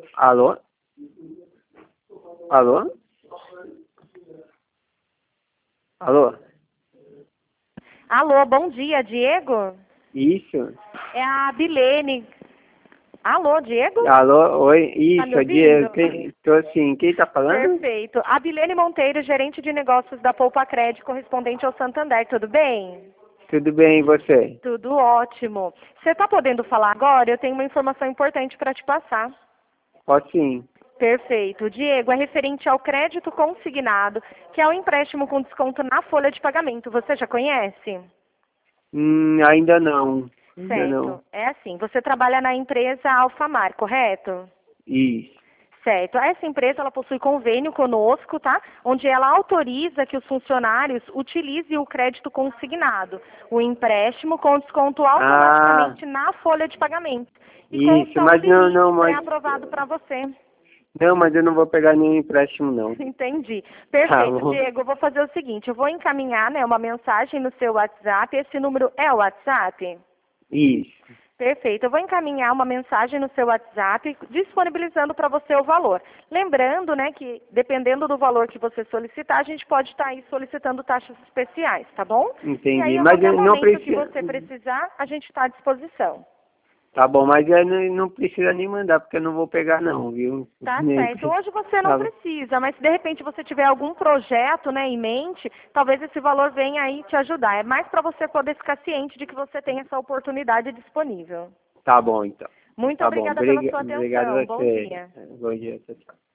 Alô? Alô? Alô? Alô, bom dia, Diego? Isso? É a Bilene. Alô, Diego? Alô? Oi? Tá me Isso, ouvindo? tô sim. Quem tá falando? Perfeito. A Bilene Monteiro, gerente de negócios da Poupa Crédito, correspondente ao Santander, tudo bem? Tudo bem, e você? Tudo ótimo. Você está podendo falar agora? Eu tenho uma informação importante para te passar. Pode sim. Perfeito. Diego, é referente ao crédito consignado, que é o empréstimo com desconto na folha de pagamento. Você já conhece? Ainda não. Ainda não. Certo. É assim, você trabalha na empresa Alfamar, correto? Isso. Certo. Essa empresa ela possui convênio conosco, tá? Onde ela autoriza que os funcionários utilizem o crédito consignado, o empréstimo com desconto Ah, automaticamente na folha de pagamento. E com um isso, saldo mas em não, mínimo mas... pré-aprovado para você. Não, mas eu não vou pegar nenhum empréstimo, não. Entendi. Tá Perfeito, bom. Diego. Eu vou fazer o seguinte, eu vou encaminhar, né, uma mensagem no seu WhatsApp. Esse número é o WhatsApp? Isso. Perfeito. Eu vou encaminhar uma mensagem no seu WhatsApp disponibilizando para você o valor. Lembrando, né, que dependendo do valor que você solicitar, a gente pode estar aí solicitando taxas especiais, tá bom? E aí, Entendi. a Mas qualquer eu não momento que preciso... você precisar, a gente está à disposição. Tá bom, mas eu não precisa nem mandar, porque eu não vou pegar não, viu? Tá Nem... certo. Hoje você não Tá bom. precisa, mas se de repente você tiver algum projeto, né, em mente, talvez esse valor venha aí te ajudar. É mais para você poder ficar ciente de que você tem essa oportunidade disponível. Tá bom, então. Muito Tá bom. obrigada pela sua Obrigado atenção. a Bom você. dia. Bom dia. Tchau, tchau.